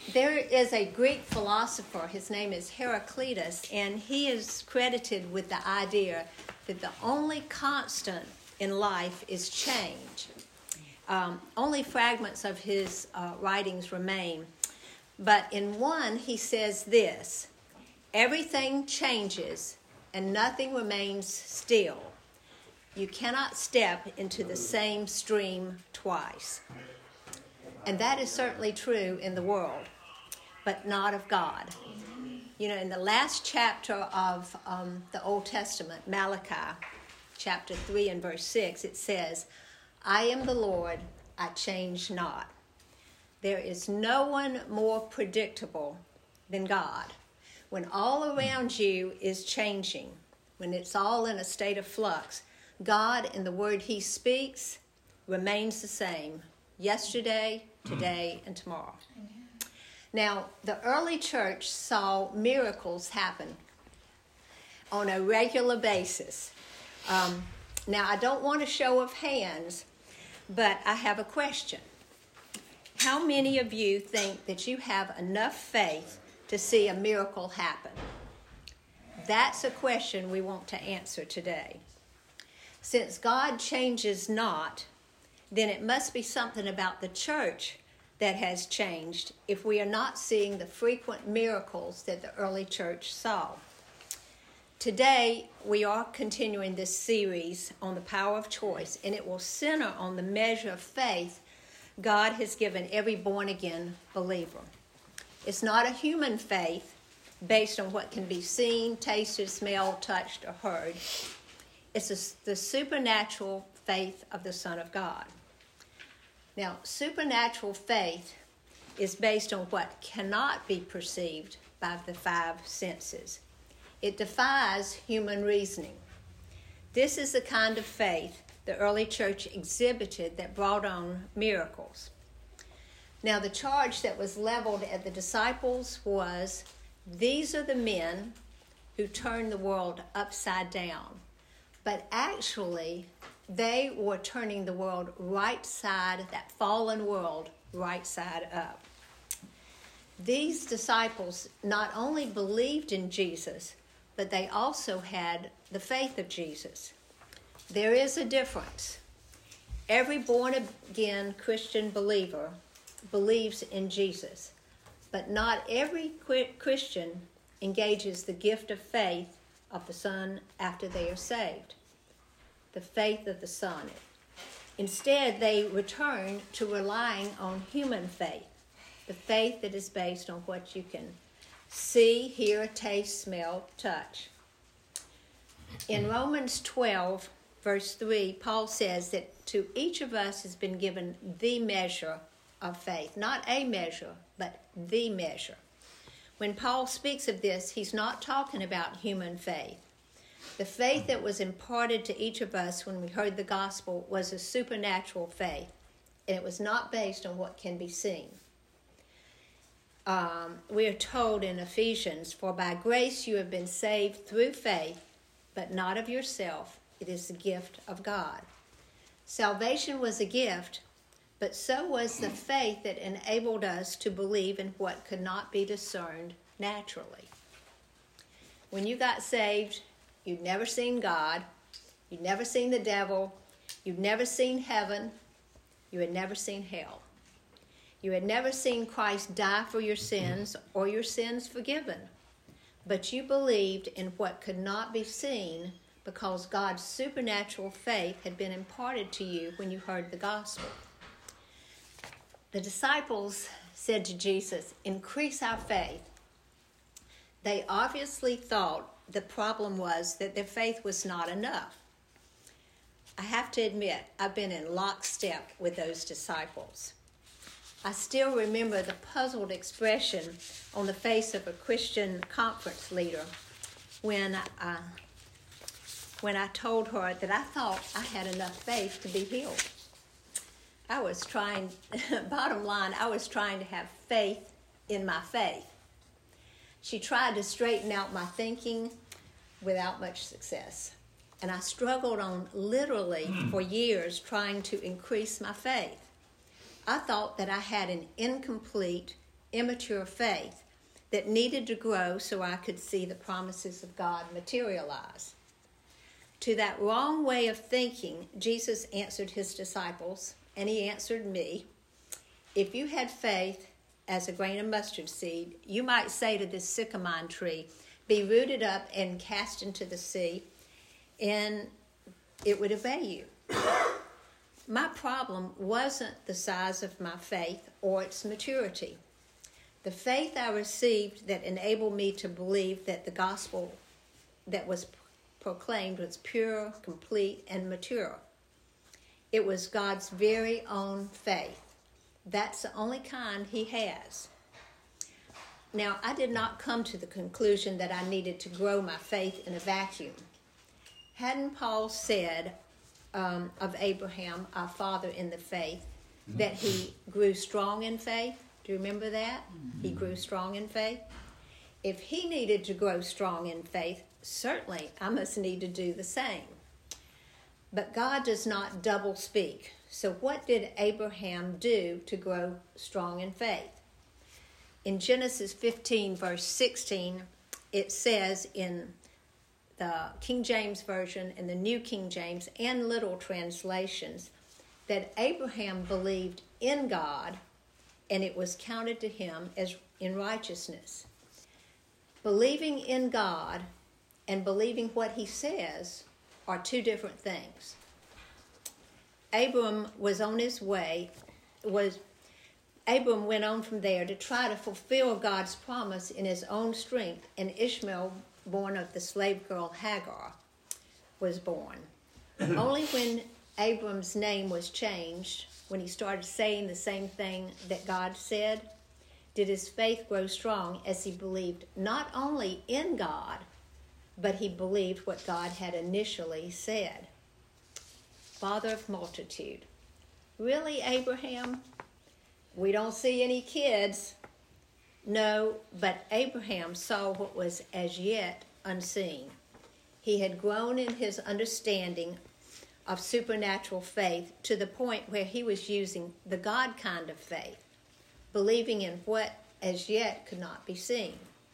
There is a Greek philosopher, his name is Heraclitus, and he is credited with the idea that the only constant in life is change. Only fragments of his writings remain. But in one, he says this: everything changes and nothing remains still. You cannot step into the same stream twice. And that is certainly true in the world, but not of God. You know, in the last chapter of the Old Testament, Malachi, chapter 3 and verse 6, it says, I am the Lord, I change not. There is no one more predictable than God. When all around you is changing, when it's all in a state of flux, God, in the word he speaks, remains the same yesterday, today, and tomorrow. Now, the early church saw miracles happen on a regular basis. Now, I don't want a show of hands, but I have a question. How many of you think that you have enough faith to see a miracle happen? That's a question we want to answer today. Since God changes not, then it must be something about the church that has changed if we are not seeing the frequent miracles that the early church saw. Today, we are continuing this series on the power of choice, and it will center on the measure of faith God has given every born-again believer. It's not a human faith based on what can be seen, tasted, smelled, touched, or heard. It's the supernatural faith of the Son of God. Now, supernatural faith is based on what cannot be perceived by the five senses. It defies human reasoning. This is the kind of faith the early church exhibited that brought on miracles. Now, the charge that was leveled at the disciples was, these are the men who turned the world upside down. But actually, they were turning the world right side, that fallen world, right side up. These disciples not only believed in Jesus, but they also had the faith of Jesus. There is a difference. Every born-again Christian believer believes in Jesus, but not every Christian engages the gift of faith of the Son after they are saved, the faith of the Son. Instead, they return to relying on human faith, the faith that is based on what you can see, hear, taste, smell, touch. In Romans 12, verse 3, Paul says that to each of us has been given the measure of faith. Not a measure, but the measure. When Paul speaks of this, he's not talking about human faith. The faith that was imparted to each of us when we heard the gospel was a supernatural faith, and it was not based on what can be seen. We are told in Ephesians, for by grace you have been saved through faith, but not of yourself. It is the gift of God. Salvation was a gift, but so was the faith that enabled us to believe in what could not be discerned naturally. When you got saved, you'd never seen God, you'd never seen the devil, you'd never seen heaven, you had never seen hell. You had never seen Christ die for your sins or your sins forgiven, but you believed in what could not be seen because God's supernatural faith had been imparted to you when you heard the gospel. The disciples said to Jesus, increase our faith. They obviously thought the problem was that their faith was not enough. I have to admit, I've been in lockstep with those disciples. I still remember the puzzled expression on the face of a Christian conference leader when I told her that I thought I had enough faith to be healed. Bottom line, I was trying to have faith in my faith. She tried to straighten out my thinking without much success. And I struggled on literally for years trying to increase my faith. I thought that I had an incomplete, immature faith that needed to grow so I could see the promises of God materialize. To that wrong way of thinking, Jesus answered his disciples, and he answered me, if you had faith as a grain of mustard seed, you might say to this sycamore tree, be rooted up and cast into the sea, and it would obey you. My problem wasn't the size of my faith or its maturity. The faith I received that enabled me to believe that the gospel that was proclaimed was pure, complete, and mature. It was God's very own faith. That's the only kind he has. Now, I did not come to the conclusion that I needed to grow my faith in a vacuum. Hadn't Paul said of Abraham, our father in the faith, that he grew strong in faith? Do you remember that? He grew strong in faith. If he needed to grow strong in faith, certainly I must need to do the same. But God does not double speak. So what did Abraham do to grow strong in faith? In Genesis 15, verse 16, it says in the King James Version and the New King James and little translations that Abraham believed in God and it was counted to him as in righteousness. Believing in God and believing what he says are two different things. Abram was on his way, Abram went on from there to try to fulfill God's promise in his own strength, and Ishmael, born of the slave girl Hagar, was born. Only when Abram's name was changed, when he started saying the same thing that God said, did his faith grow strong as he believed not only in God, but he believed what God had initially said. Father of multitude. Really, Abraham? We don't see any kids. No, but Abraham saw what was as yet unseen. He had grown in his understanding of supernatural faith to the point where he was using the God kind of faith, believing in what as yet could not be seen.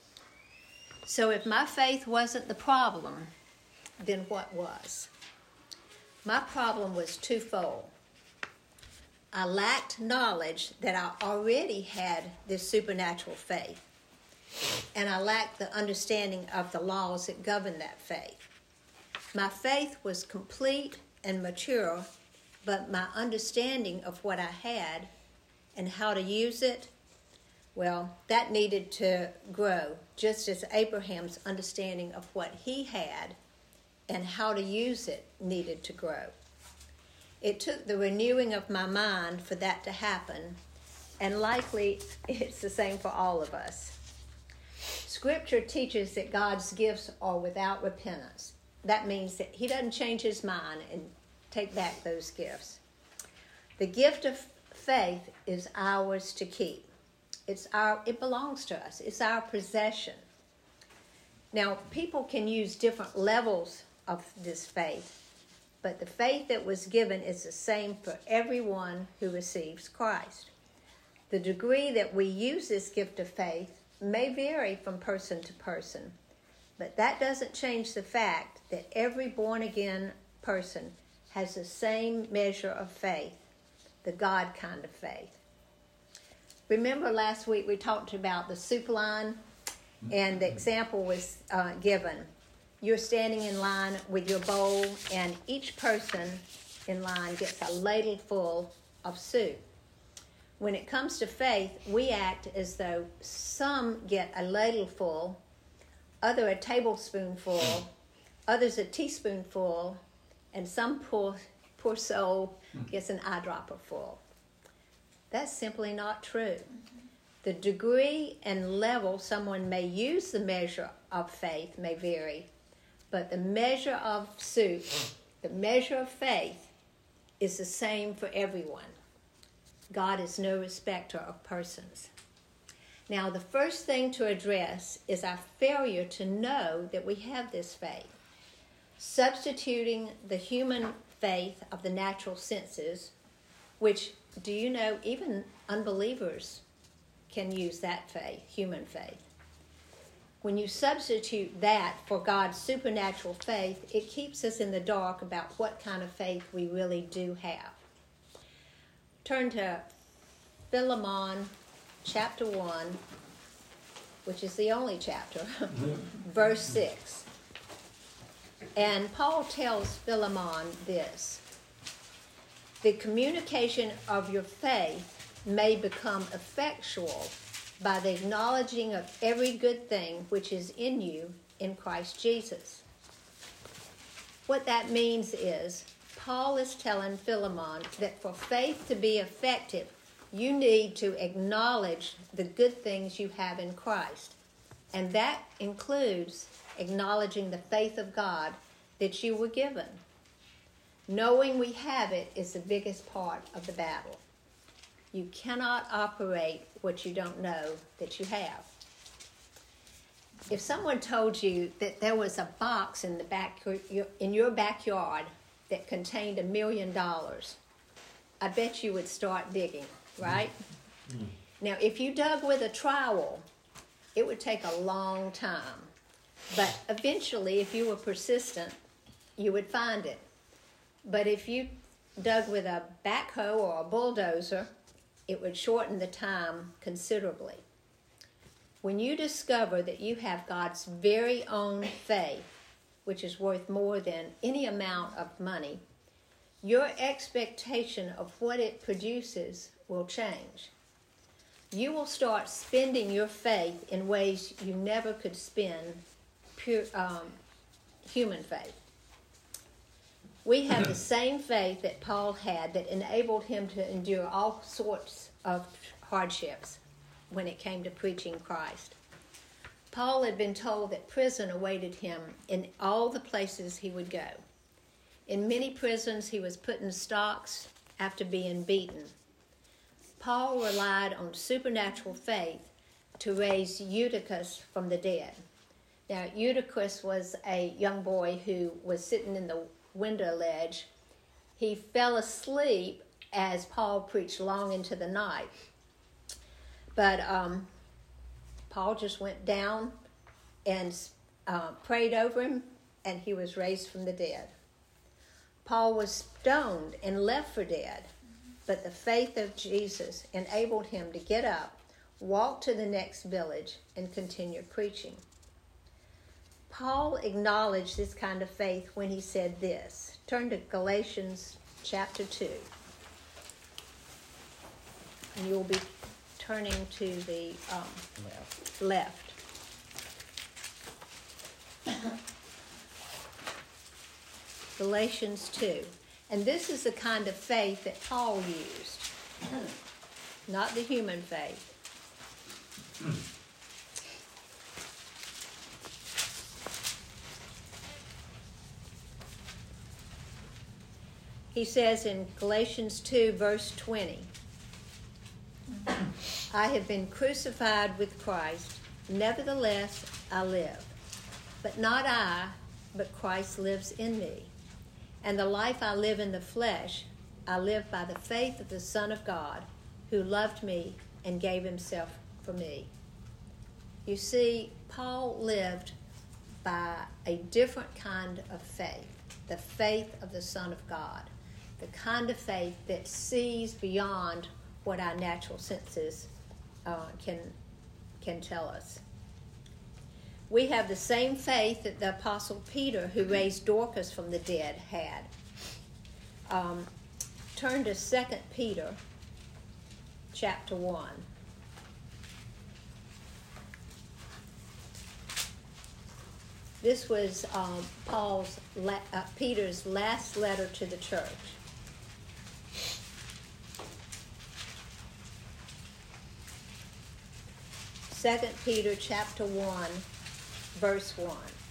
So if my faith wasn't the problem, then what was? My problem was twofold. I lacked knowledge that I already had this supernatural faith, and I lacked the understanding of the laws that govern that faith. My faith was complete and mature, but my understanding of what I had and how to use it, well, that needed to grow, just as Abraham's understanding of what he had and how to use it needed to grow. It took the renewing of my mind for that to happen, and likely it's the same for all of us. Scripture teaches that God's gifts are without repentance. That means that he doesn't change his mind and take back those gifts. The gift of faith is ours to keep. It belongs to us. It's our possession. Now, people can use different levels of this faith, but the faith that was given is the same for everyone who receives Christ. The degree that we use this gift of faith may vary from person to person, but that doesn't change the fact that every born-again person has the same measure of faith, the God kind of faith. Remember last week we talked about the soup line, and the example was given. You're standing in line with your bowl, and each person in line gets a ladle full of soup. When it comes to faith, we act as though some get a ladle full, others a tablespoonful, others a teaspoonful, and some poor soul gets an eyedropper full. That's simply not true. The degree and level someone may use the measure of faith may vary, but the measure of soup, the measure of faith, is the same for everyone. God is no respecter of persons. Now, the first thing to address is our failure to know that we have this faith. Substituting the human faith of the natural senses, which, do you know, even unbelievers can use that faith, human faith. When you substitute that for God's supernatural faith, it keeps us in the dark about what kind of faith we really do have. Turn to Philemon chapter 1, which is the only chapter, verse 6. And Paul tells Philemon this: the communication of your faith may become effectual by the acknowledging of every good thing which is in you in Christ Jesus. What that means is, Paul is telling Philemon that for faith to be effective, you need to acknowledge the good things you have in Christ. And that includes acknowledging the faith of God that you were given. Knowing we have it is the biggest part of the battle. You cannot operate what you don't know that you have. If someone told you that there was a box in your backyard that contained $1 million, I bet you would start digging, right? Now, if you dug with a trowel, it would take a long time. But eventually, if you were persistent, you would find it. But if you dug with a backhoe or a bulldozer, it would shorten the time considerably. When you discover that you have God's very own faith, which is worth more than any amount of money, your expectation of what it produces will change. You will start spending your faith in ways you never could spend pure human faith. We have the same faith that Paul had that enabled him to endure all sorts of hardships when it came to preaching Christ. Paul had been told that prison awaited him in all the places he would go. In many prisons, he was put in stocks after being beaten. Paul relied on supernatural faith to raise Eutychus from the dead. Now, Eutychus was a young boy who was sitting in the window ledge. He fell asleep as Paul preached long into the night. But Paul just went down and prayed over him, and he was raised from the dead. Paul was stoned and left for dead, but the faith of Jesus enabled him to get up, walk to the next village, and continue preaching. Paul acknowledged this kind of faith when he said this. Turn to Galatians chapter 2. And you'll be turning to the left. Galatians 2. And this is the kind of faith that Paul used, not the human faith. He says in Galatians 2, verse 20, I have been crucified with Christ, nevertheless I live. But not I, but Christ lives in me. And the life I live in the flesh, I live by the faith of the Son of God, who loved me and gave himself for me. You see, Paul lived by a different kind of faith, the faith of the Son of God, the kind of faith that sees beyond what our natural senses can tell us. We have the same faith that the Apostle Peter, who raised Dorcas from the dead, had. Turn to 2 Peter chapter 1. This was Peter's last letter to the church. 2 Peter chapter 1, verse 1.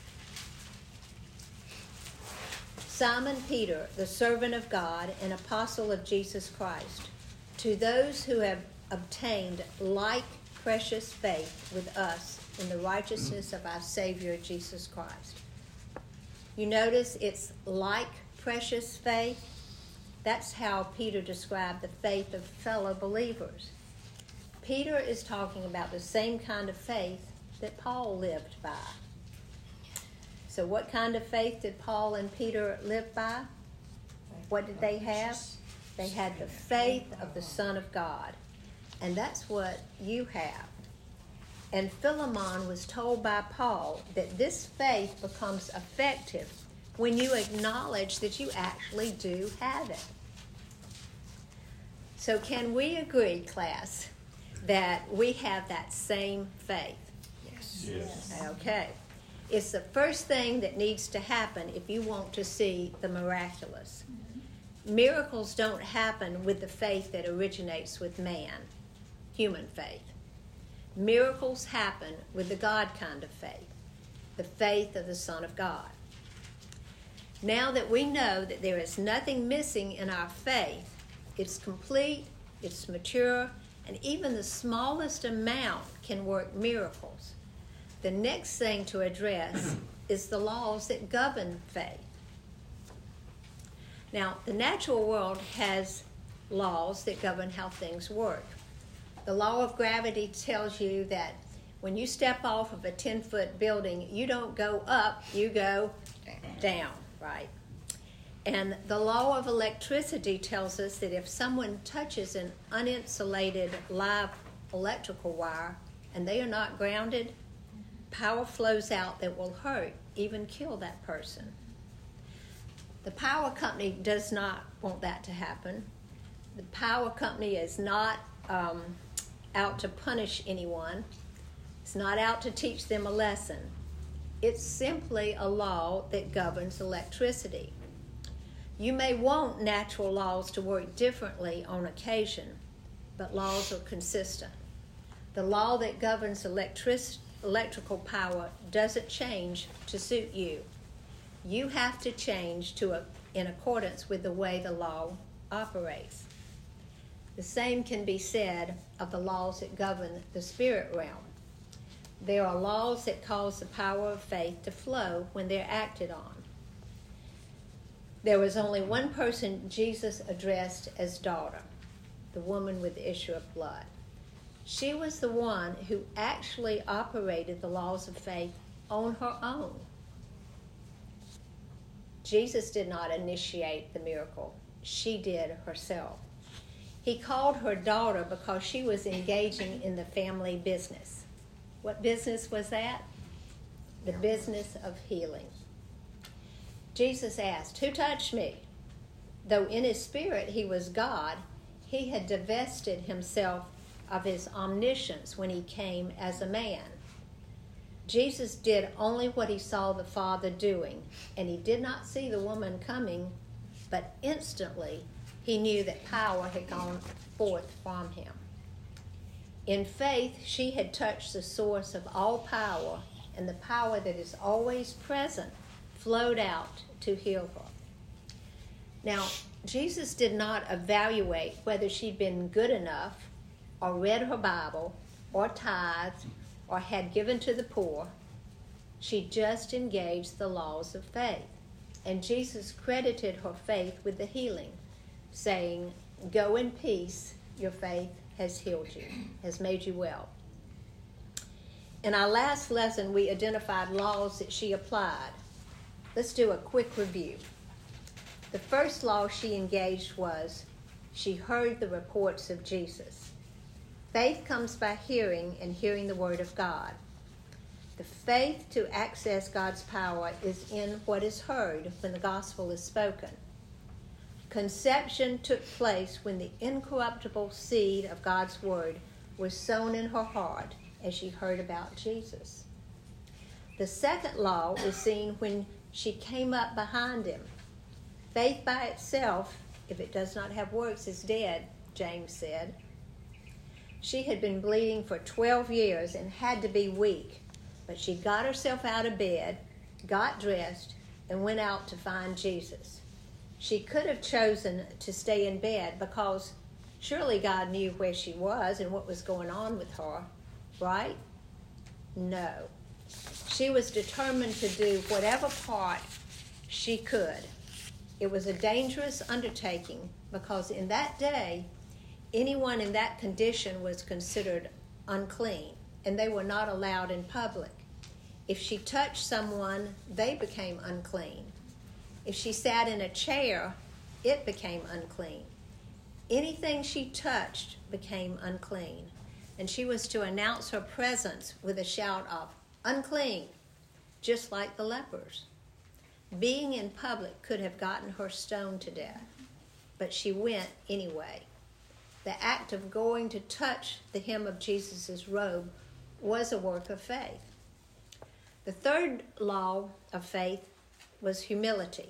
Simon Peter, the servant of God and apostle of Jesus Christ, to those who have obtained like precious faith with us in the righteousness of our Savior Jesus Christ. You notice it's like precious faith. That's how Peter described the faith of fellow believers. Peter is talking about the same kind of faith that Paul lived by. So what kind of faith did Paul and Peter live by? What did they have? They had the faith of the Son of God. And that's what you have. And Philemon was told by Paul that this faith becomes effective when you acknowledge that you actually do have it. So can we agree, class, that we have that same faith? Yes. Okay. It's the first thing that needs to happen if you want to see the miraculous. Miracles don't happen with the faith that originates with man, human faith. Miracles happen with the God kind of faith, the faith of the Son of God. Now that we know that there is nothing missing in our faith, it's complete, it's mature, and even the smallest amount can work miracles. The next thing to address is the laws that govern faith. Now, the natural world has laws that govern how things work. The law of gravity tells you that when you step off of a 10-foot building, you don't go up, you go down, right? And the law of electricity tells us that if someone touches an uninsulated live electrical wire and they are not grounded, power flows out that will hurt, even kill that person. The power company does not want that to happen. The power company is not out to punish anyone. It's not out to teach them a lesson. It's simply a law that governs electricity. You may want natural laws to work differently on occasion, but laws are consistent. The law that governs electrical power doesn't change to suit you. You have to change in accordance with the way the law operates. The same can be said of the laws that govern the spirit realm. There are laws that cause the power of faith to flow when they're acted on. There was only one person Jesus addressed as daughter, the woman with the issue of blood. She was the one who actually operated the laws of faith on her own. Jesus did not initiate the miracle. She did herself. He called her daughter because she was engaging in the family business. What business was that? The business of healing. Jesus asked, "Who touched me?" Though in his spirit he was God, he had divested himself of his omniscience when he came as a man. Jesus did only what he saw the Father doing, and he did not see the woman coming, but instantly he knew that power had gone forth from him. In faith, she had touched the source of all power, and the power that is always present flowed out to heal her. Now, Jesus did not evaluate whether she'd been good enough or read her Bible or tithed or had given to the poor. She just engaged the laws of faith. And Jesus credited her faith with the healing, saying, "Go in peace, your faith has healed you, has made you well." In our last lesson, we identified laws that she applied. Let's do a quick review. The first law she engaged was she heard the reports of Jesus. Faith comes by hearing, and hearing the word of God. The faith to access God's power is in what is heard when the gospel is spoken. Conception took place when the incorruptible seed of God's word was sown in her heart as she heard about Jesus. The second law is seen when she came up behind him. Faith by itself, if it does not have works, is dead, James said. She had been bleeding for 12 years and had to be weak, but she got herself out of bed, got dressed, and went out to find Jesus. She could have chosen to stay in bed because surely God knew where she was and what was going on with her, right? No. She was determined to do whatever part she could. It was a dangerous undertaking because in that day, anyone in that condition was considered unclean, and they were not allowed in public. If she touched someone, they became unclean. If she sat in a chair, it became unclean. Anything she touched became unclean, and she was to announce her presence with a shout of, "Unclean," just like the lepers. Being in public could have gotten her stoned to death, but she went anyway. The act of going to touch the hem of Jesus' robe was a work of faith. The third law of faith was humility.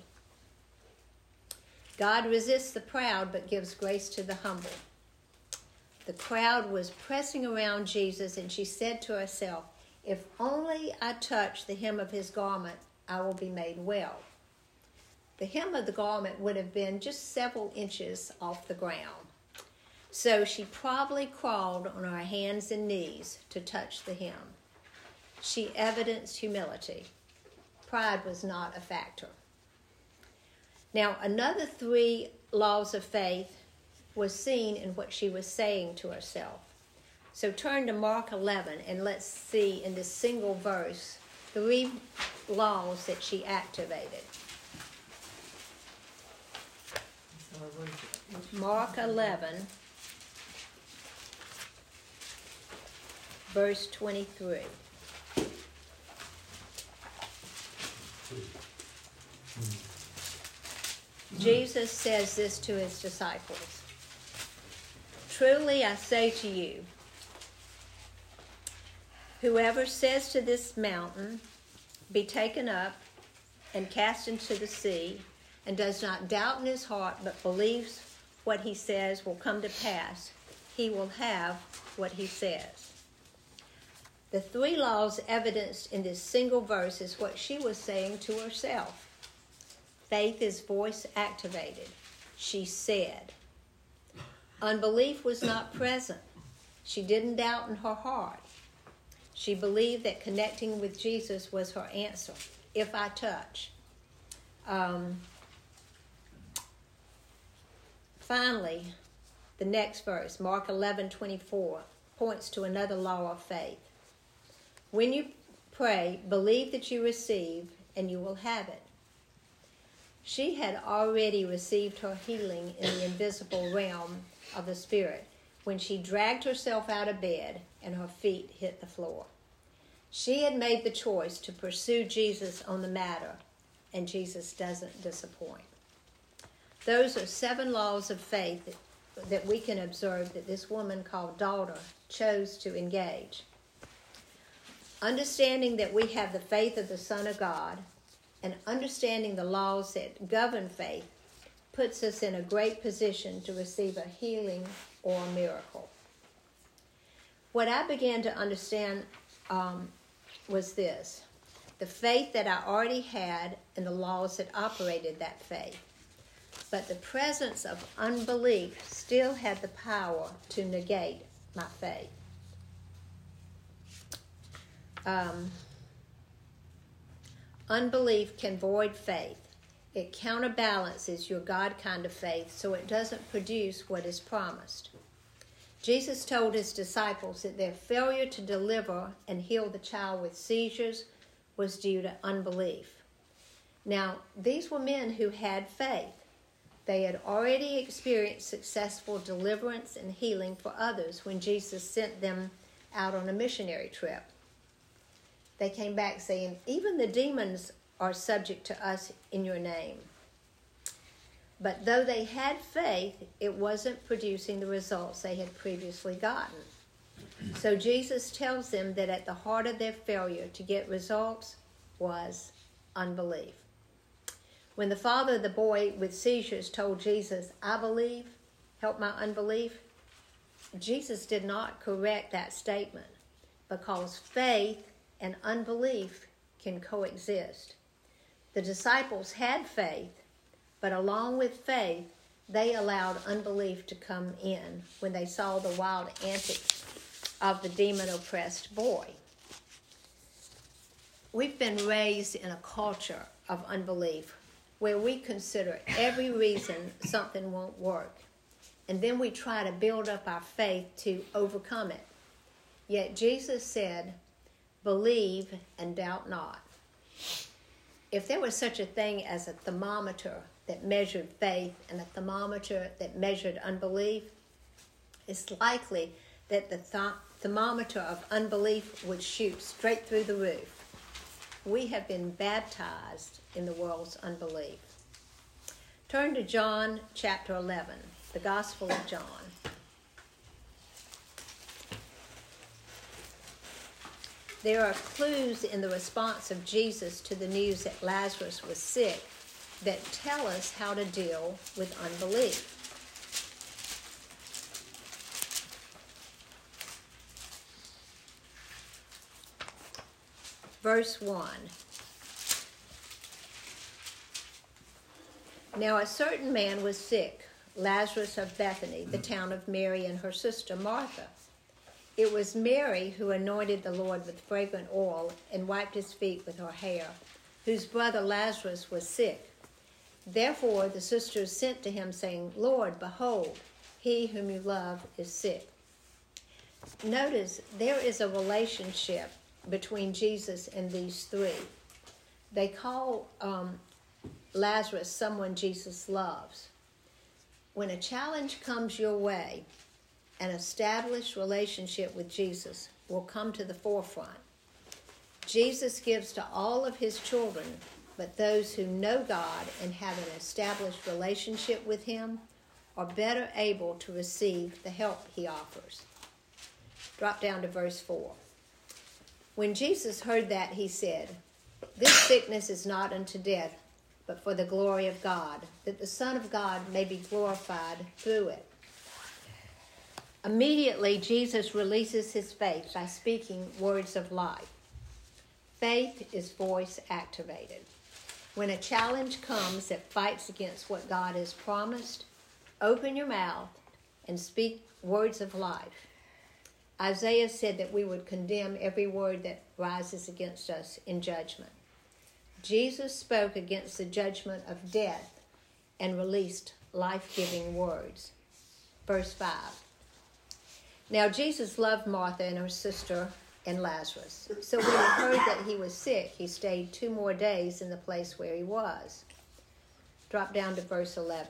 God resists the proud but gives grace to the humble. The crowd was pressing around Jesus, and she said to herself, "If only I touch the hem of his garment, I will be made well." The hem of the garment would have been just several inches off the ground. So she probably crawled on her hands and knees to touch the hem. She evidenced humility. Pride was not a factor. Now, another 3 laws of faith was seen in what she was saying to herself. So turn to Mark 11, and let's see in this single verse 3 laws that she activated. Mark 11, verse 23. Jesus says this to his disciples. "Truly I say to you, whoever says to this mountain, 'Be taken up and cast into the sea,' and does not doubt in his heart, but believes what he says will come to pass, he will have what he says." The 3 laws evidenced in this single verse is what she was saying to herself. Faith is voice activated. She said. Unbelief was not present. She didn't doubt in her heart. She believed that connecting with Jesus was her answer. If I touch. Finally, the next verse, Mark 11:24, points to another law of faith. When you pray, believe that you receive, and you will have it. She had already received her healing in the invisible realm of the Spirit when she dragged herself out of bed and her feet hit the floor. She had made the choice to pursue Jesus on the matter, and Jesus doesn't disappoint. Those are 7 laws of faith that we can observe that this woman called daughter chose to engage. Understanding that we have the faith of the Son of God and understanding the laws that govern faith puts us in a great position to receive a healing or a miracle. What I began to understand was this: the faith that I already had and the laws that operated that faith. But the presence of unbelief still had the power to negate my faith. Unbelief can void faith. It counterbalances your God kind of faith, so it doesn't produce what is promised. Jesus told his disciples that their failure to deliver and heal the child with seizures was due to unbelief. Now, these were men who had faith. They had already experienced successful deliverance and healing for others when Jesus sent them out on a missionary trip. They came back saying, "Even the demons are subject to us in your name." But though they had faith, it wasn't producing the results they had previously gotten. So Jesus tells them that at the heart of their failure to get results was unbelief. When the father of the boy with seizures told Jesus, "I believe, help my unbelief," Jesus did not correct that statement because faith and unbelief can coexist. The disciples had faith, but along with faith, they allowed unbelief to come in when they saw the wild antics of the demon-oppressed boy. We've been raised in a culture of unbelief where we consider every reason something won't work and then we try to build up our faith to overcome it. Yet Jesus said, believe and doubt not. If there was such a thing as a thermometer that measured faith and a thermometer that measured unbelief, it's likely that the thermometer of unbelief would shoot straight through the roof. We have been baptized in the world's unbelief. Turn to John chapter 11, the Gospel of John. There are clues in the response of Jesus to the news that Lazarus was sick that tell us how to deal with unbelief. Verse 1. Now a certain man was sick, Lazarus of Bethany, the town of Mary and her sister Martha. It was Mary who anointed the Lord with fragrant oil and wiped his feet with her hair, whose brother Lazarus was sick. Therefore the sisters sent to him, saying, Lord, behold, he whom you love is sick. Notice there is a relationship between Jesus and these three. They call Lazarus someone Jesus loves. When a challenge comes your way, an established relationship with Jesus will come to the forefront. Jesus gives to all of his children, but those who know God and have an established relationship with him are better able to receive the help he offers. Drop down to verse 4. When Jesus heard that, he said, This sickness is not unto death, but for the glory of God, that the Son of God may be glorified through it. Immediately, Jesus releases his faith by speaking words of life. Faith is voice activated. When a challenge comes that fights against what God has promised, open your mouth and speak words of life. Isaiah said that we would condemn every word that rises against us in judgment. Jesus spoke against the judgment of death and released life-giving words. Verse 5. Now Jesus loved Martha and her sister and Lazarus. So when he heard that he was sick, he stayed 2 more days in the place where he was. Drop down to verse 11.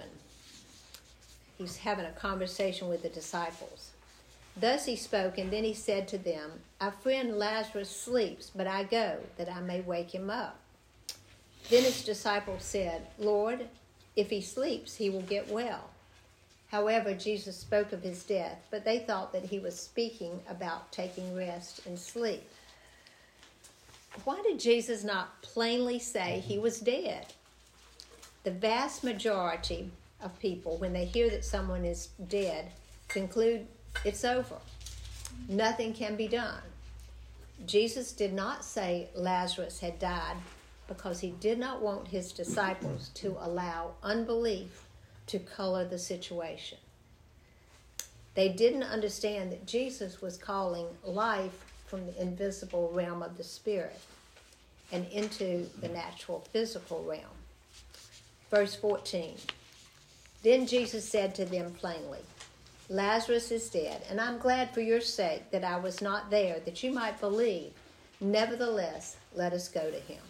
He's having a conversation with the disciples. Thus he spoke, and then he said to them, Our friend Lazarus sleeps, but I go, that I may wake him up. Then his disciples said, Lord, if he sleeps, he will get well. However, Jesus spoke of his death, but they thought that he was speaking about taking rest and sleep. Why did Jesus not plainly say he was dead? The vast majority of people, when they hear that someone is dead, conclude it's over. Nothing can be done. Jesus did not say Lazarus had died because he did not want his disciples to allow unbelief to color the situation. They didn't understand that Jesus was calling life from the invisible realm of the spirit and into the natural physical realm. Verse 14. Then Jesus said to them plainly, Lazarus is dead, and I'm glad for your sake that I was not there, that you might believe. Nevertheless, let us go to him.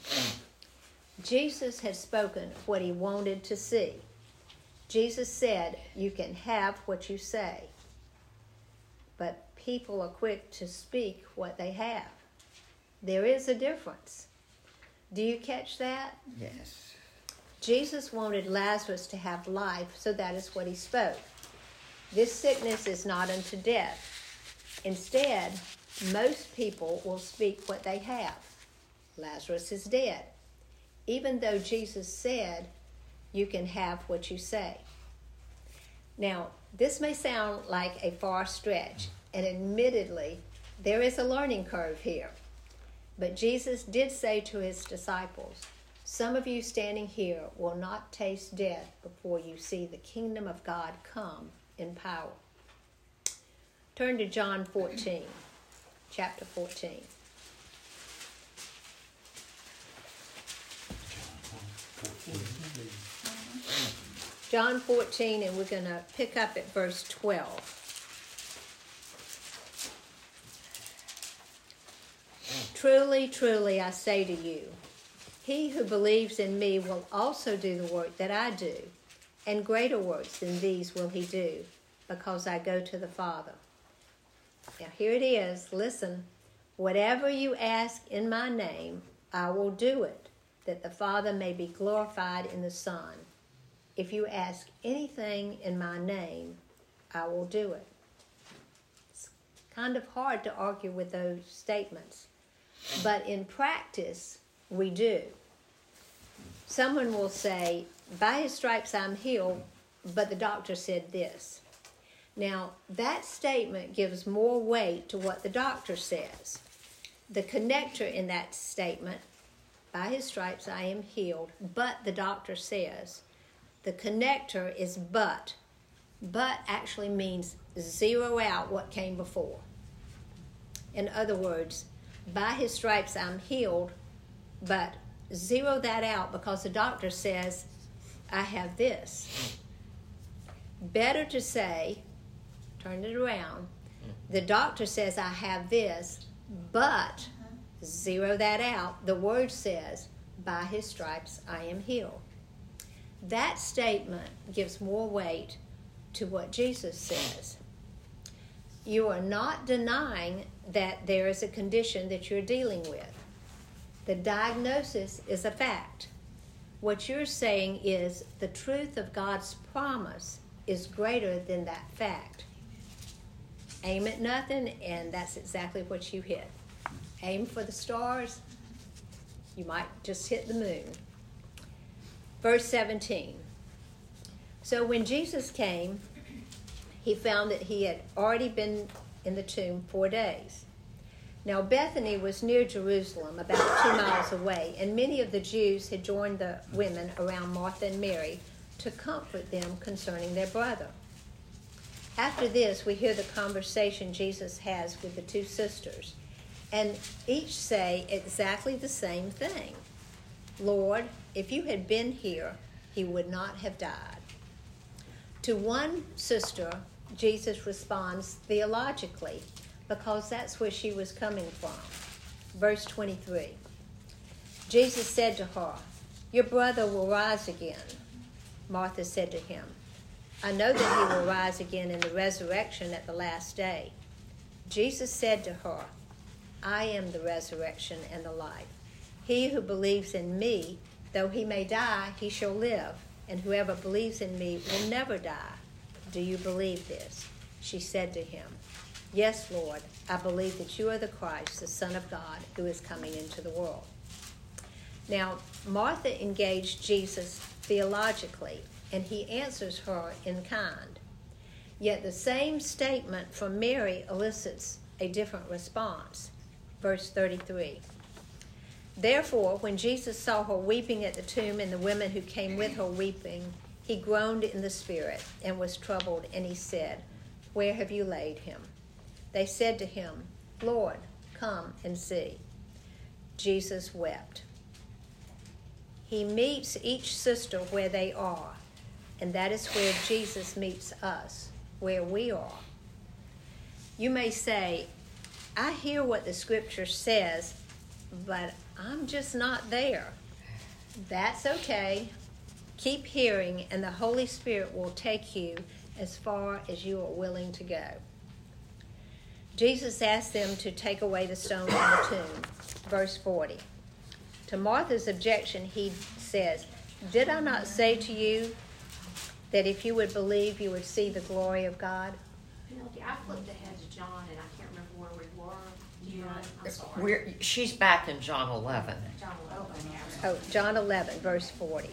Jesus had spoken what he wanted to see. Jesus said, you can have what you say. But people are quick to speak what they have. There is a difference. Do you catch that? Yes. Jesus wanted Lazarus to have life, so that is what he spoke. This sickness is not unto death. Instead, most people will speak what they have. Lazarus is dead. Even though Jesus said, you can have what you say. Now, this may sound like a far stretch, and admittedly, there is a learning curve here. But Jesus did say to his disciples, some of you standing here will not taste death before you see the kingdom of God come in power. Turn to John 14, chapter 14. John 14, and we're going to pick up at verse 12. Truly, truly, I say to you, he who believes in me will also do the work that I do, and greater works than these will he do, because I go to the Father. Now here it is. Listen. Whatever you ask in my name, I will do it, that the Father may be glorified in the Son. If you ask anything in my name, I will do it. It's kind of hard to argue with those statements, but in practice, we do. Someone will say, by his stripes I'm healed, but the doctor said this. Now, that statement gives more weight to what the doctor says. The connector in that statement, by his stripes I am healed, but the doctor says, the connector is but. But actually means zero out what came before. In other words, by his stripes I'm healed, but zero that out because the doctor says, I have this. Better to say, turn it around, the doctor says I have this, but zero that out. The word says, by his stripes I am healed. That statement gives more weight to what Jesus says. You are not denying that there is a condition that you're dealing with. The diagnosis is a fact. What you're saying is the truth of God's promise is greater than that fact. Aim at nothing, and that's exactly what you hit. Aim for the stars, you might just hit the moon. Verse 17. So when Jesus came, he found that he had already been in the tomb 4 days. Now Bethany was near Jerusalem, about 2 miles away, and many of the Jews had joined the women around Martha and Mary to comfort them concerning their brother. After this, we hear the conversation Jesus has with the two sisters, and each say exactly the same thing. Lord, if you had been here, he would not have died. To one sister, Jesus responds theologically, because that's where she was coming from. Verse 23. Jesus said to her, your brother will rise again. Martha said to him, I know that he will rise again in the resurrection at the last day. Jesus said to her, I am the resurrection and the life. He who believes in me, though he may die, he shall live, and whoever believes in me will never die. Do you believe this? She said to him, yes, Lord, I believe that you are the Christ, the Son of God, who is coming into the world. Now, Martha engaged Jesus theologically, and he answers her in kind. Yet the same statement from Mary elicits a different response. Verse 33. Therefore, when Jesus saw her weeping at the tomb and the women who came with her weeping, he groaned in the spirit and was troubled, and he said, where have you laid him? They said to him, Lord, come and see. Jesus wept. He meets each sister where they are, and that is where Jesus meets us, where we are. You may say, I hear what the scripture says, but I'm just not there. That's okay. Keep hearing, and the Holy Spirit will take you as far as you are willing to go. Jesus asked them to take away the stone from the tomb. Verse 40. To Martha's objection, he says, did I not say to you that if you would believe, you would see the glory of God? I flipped ahead to John, and I can't remember where we were. Do you know? I'm sorry. She's back in John 11. John 11. Oh, John 11, verse 40.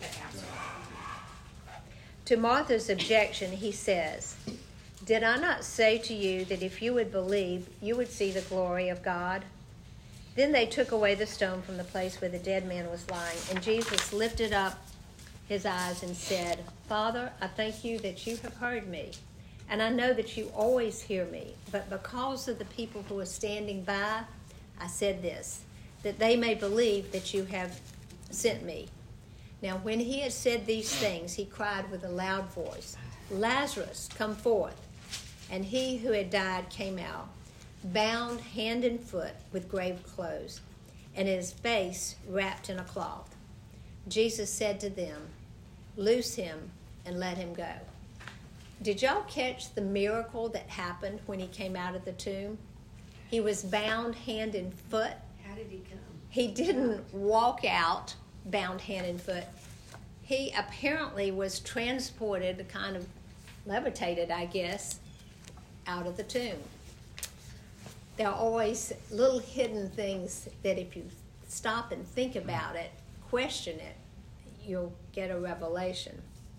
To Martha's objection, he says, did I not say to you that if you would believe, you would see the glory of God? Then they took away the stone from the place where the dead man was lying, and Jesus lifted up his eyes and said, Father, I thank you that you have heard me, and I know that you always hear me, but because of the people who are standing by, I said this, that they may believe that you have sent me. Now when he had said these things, he cried with a loud voice, Lazarus, come forth. And he who had died came out, bound hand and foot with grave clothes, and his face wrapped in a cloth. Jesus said to them, loose him and let him go. Did y'all catch the miracle that happened when he came out of the tomb? He was bound hand and foot. How did he come? He didn't walk out bound hand and foot. He apparently was transported, kind of levitated, I guess, out of the tomb. There are always little hidden things that if you stop and think about it, question it, you'll get a revelation.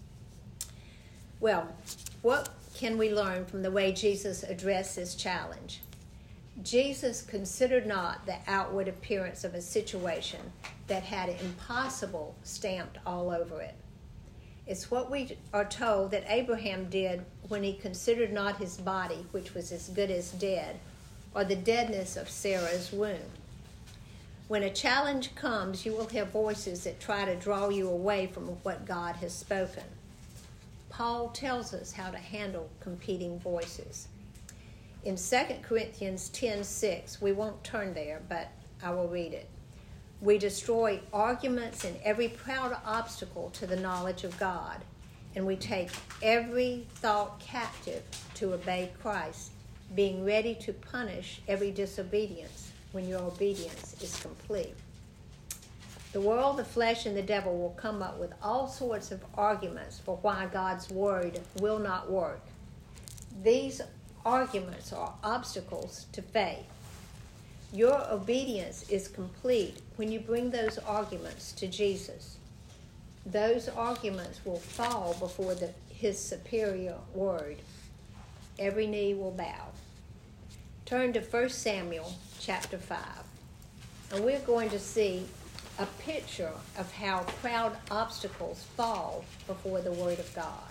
Well, what can we learn from the way Jesus addressed this challenge? Jesus considered not the outward appearance of a situation that had impossible stamped all over it. It's what we are told that Abraham did when he considered not his body, which was as good as dead, or the deadness of Sarah's womb. When a challenge comes, you will hear voices that try to draw you away from what God has spoken. Paul tells us how to handle competing voices. In 2 Corinthians 10:6, we won't turn there, but I will read it. We destroy arguments and every proud obstacle to the knowledge of God, and we take every thought captive to obey Christ, being ready to punish every disobedience when your obedience is complete. The world, the flesh, and the devil will come up with all sorts of arguments for why God's word will not work. These arguments are obstacles to faith. Your obedience is complete when you bring those arguments to Jesus. Those arguments will fall before his superior word. Every knee will bow. Turn to 1 Samuel chapter 5. And we're going to see a picture of how proud obstacles fall before the word of God.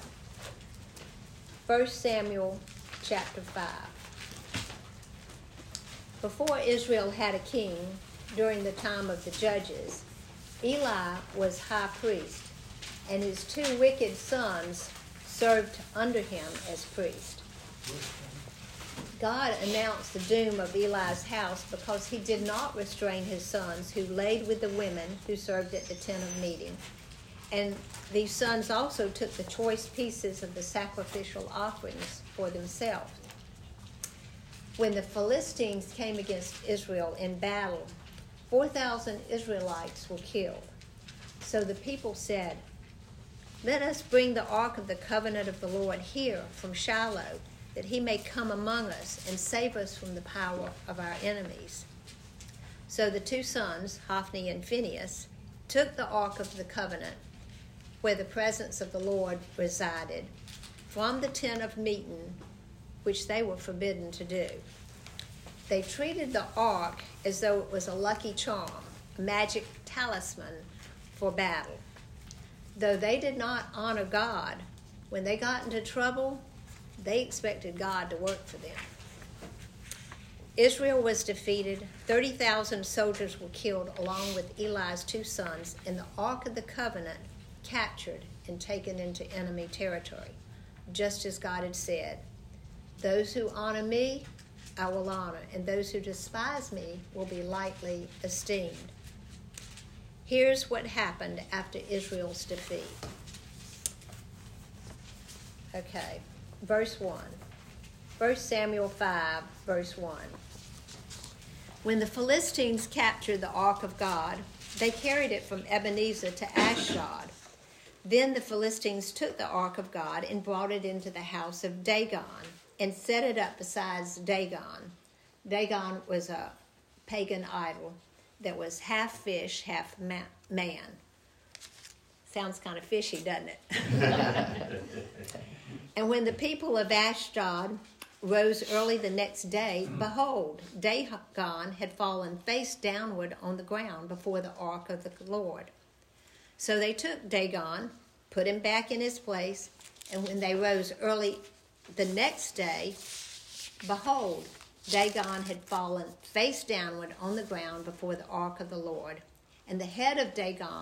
1 Samuel chapter 5. Before Israel had a king, during the time of the judges, Eli was high priest, and his two wicked sons served under him as priest. God announced the doom of Eli's house because he did not restrain his sons who laid with the women who served at the tent of meeting. And these sons also took the choice pieces of the sacrificial offerings for themselves. When the Philistines came against Israel in battle, 4,000 Israelites were killed. So the people said, let us bring the ark of the covenant of the Lord here from Shiloh, that he may come among us and save us from the power of our enemies. So the two sons, Hophni and Phinehas, took the ark of the covenant, where the presence of the Lord resided, from the tent of meeting, which they were forbidden to do. They treated the ark as though it was a lucky charm, a magic talisman for battle. Though they did not honor God, when they got into trouble, they expected God to work for them. Israel was defeated. 30,000 soldiers were killed along with Eli's two sons, and the Ark of the Covenant captured and taken into enemy territory, just as God had said. Those who honor me, I will honor, and those who despise me will be lightly esteemed. Here's what happened after Israel's defeat. Okay, verse 1. 1 Samuel 5, verse 1. When the Philistines captured the ark of God, they carried it from Ebenezer to Ashdod. Then the Philistines took the ark of God and brought it into the house of Dagon and set it up beside Dagon. Dagon was a pagan idol that was half fish, half man. Sounds kind of fishy, doesn't it? And when the people of Ashdod rose early the next day, behold, Dagon had fallen face downward on the ground before the ark of the Lord. So they took Dagon, put him back in his place, and when they rose early the next day, behold, Dagon had fallen face downward on the ground before the ark of the Lord. And the head of Dagon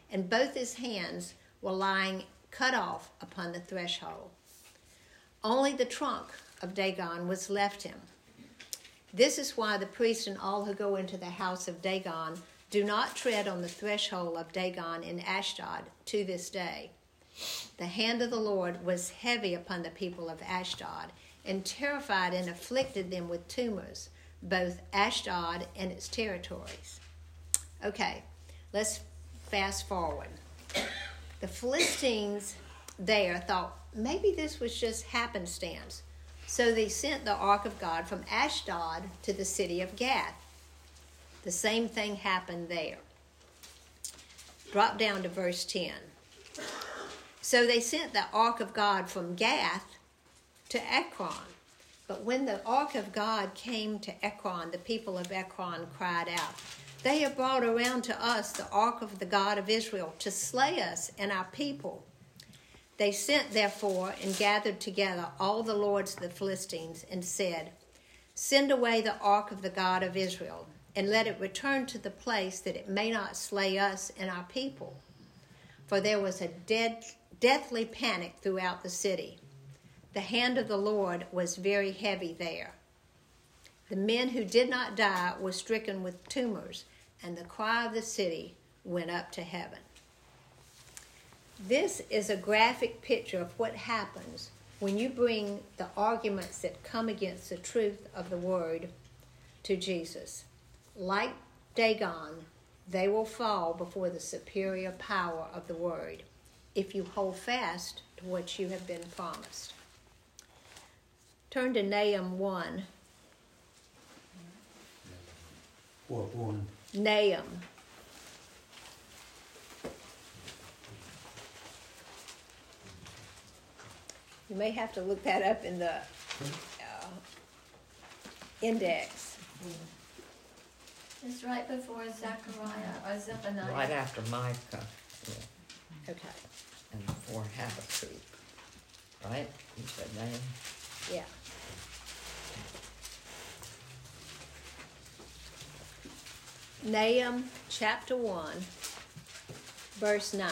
and both his hands were lying cut off upon the threshold. Only the trunk of Dagon was left him. This is why the priest and all who go into the house of Dagon do not tread on the threshold of Dagon in Ashdod to this day. The hand of the Lord was heavy upon the people of Ashdod, and terrified and afflicted them with tumors, both Ashdod and its territories. Okay, let's fast forward. The Philistines there thought maybe this was just happenstance. So they sent the ark of God from Ashdod to the city of Gath. The same thing happened there. Drop down to verse 10. So they sent the ark of God from Gath to Ekron. But when the ark of God came to Ekron, the people of Ekron cried out, "They have brought around to us the ark of the God of Israel to slay us and our people." They sent, therefore, and gathered together all the lords of the Philistines and said, "Send away the ark of the God of Israel, and let it return to the place, that it may not slay us and our people." For there was a deathly panic throughout the city. The hand of the Lord was very heavy there. The men who did not die were stricken with tumors, and the cry of the city went up to heaven. This is a graphic picture of what happens when you bring the arguments that come against the truth of the word to Jesus. Like Dagon, they will fall before the superior power of the word if you hold fast to what you have been promised. Turn to Nahum 1. What one? Nahum. You may have to look that up in the index. It's right before Zechariah or Zephaniah. Right after Micah. Yeah. Okay. And before Habakkuk. Right? You said Nahum? Yeah. Nahum chapter 1, verse 9.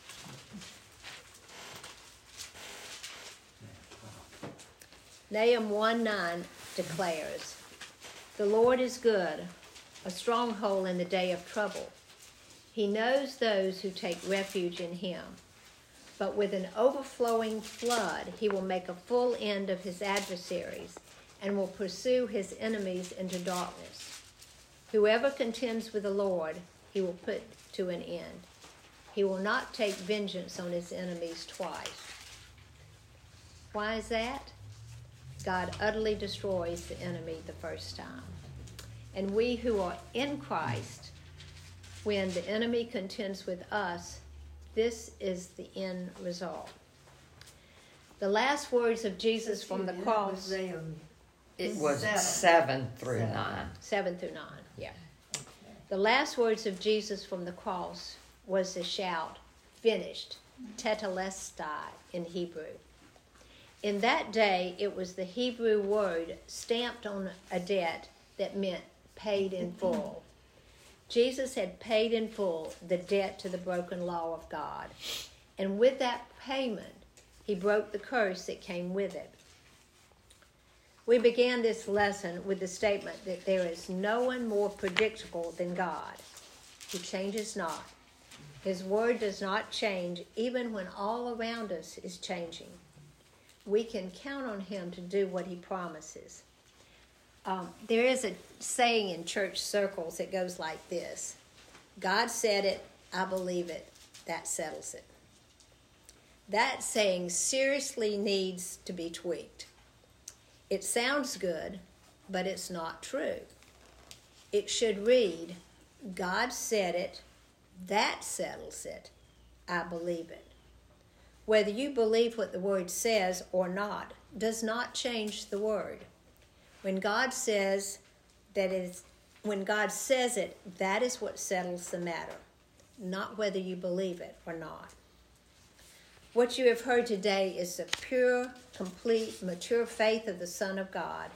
Nahum 1:9 declares, "The Lord is good, a stronghold in the day of trouble. He knows those who take refuge in him. But with an overflowing flood, he will make a full end of his adversaries and will pursue his enemies into darkness. Whoever contends with the Lord, he will put to an end. He will not take vengeance on his enemies twice." Why is that? God utterly destroys the enemy the first time. And we who are in Christ, when the enemy contends with us, this is the end result. The last words of Jesus from the cross. It was 7 through 9. 7 through 9, yeah. The last words of Jesus from the cross was the shout, "Finished," tetelestai in Hebrew. In that day, it was the Hebrew word stamped on a debt that meant paid in full. Jesus had paid in full the debt to the broken law of God. And with that payment, he broke the curse that came with it. We began this lesson with the statement that there is no one more predictable than God. He changes not. His word does not change even when all around us is changing. We can count on him to do what he promises. There is a saying in church circles that goes like this: "God said it, I believe it, that settles it." That saying seriously needs to be tweaked. It sounds good, but it's not true. It should read, "God said it, that settles it, I believe it." Whether you believe what the word says or not does not change the word. When God says it, that is what settles the matter, not whether you believe it or not. What you have heard today is the pure, complete, mature faith of the Son of God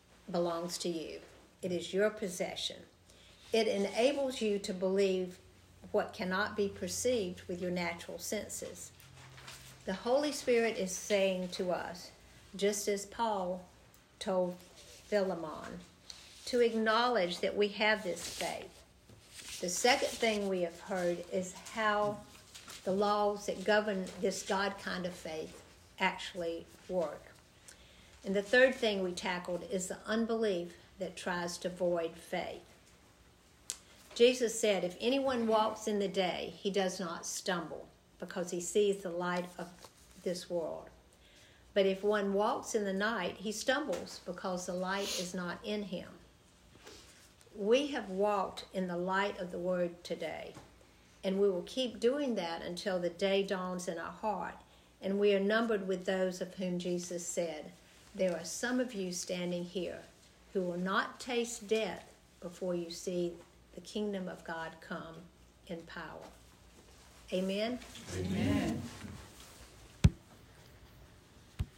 belongs to you. It is your possession. It enables you to believe what cannot be perceived with your natural senses. The Holy Spirit is saying to us, just as Paul told Philemon, to acknowledge that we have this faith. The second thing we have heard is how the laws that govern this God kind of faith actually work. And the third thing we tackled is the unbelief that tries to void faith. Jesus said, if anyone walks in the day, he does not stumble, because he sees the light of this world. But if one walks in the night, he stumbles, because the light is not in him. We have walked in the light of the Word today, and we will keep doing that until the day dawns in our heart, and we are numbered with those of whom Jesus said, there are some of you standing here who will not taste death before you see the kingdom of God come in power. Amen? Amen.